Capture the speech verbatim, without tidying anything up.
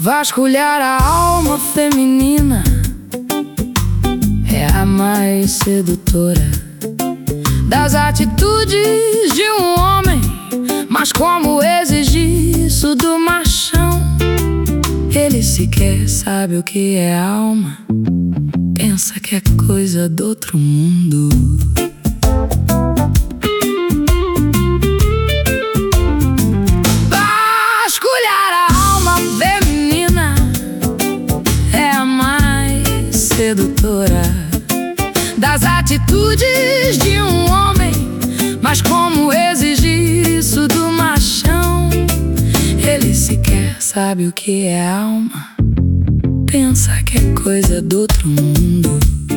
Vasculhar a alma feminina é a mais sedutora das atitudes de um homem. Mas como exigir isso do machão? Ele sequer sabe o que é alma, pensa que é coisa do outro mundo. Sedutora das atitudes de um homem. Mas como exigir isso do machão? Ele sequer sabe o que é alma, pensa que é coisa do outro mundo.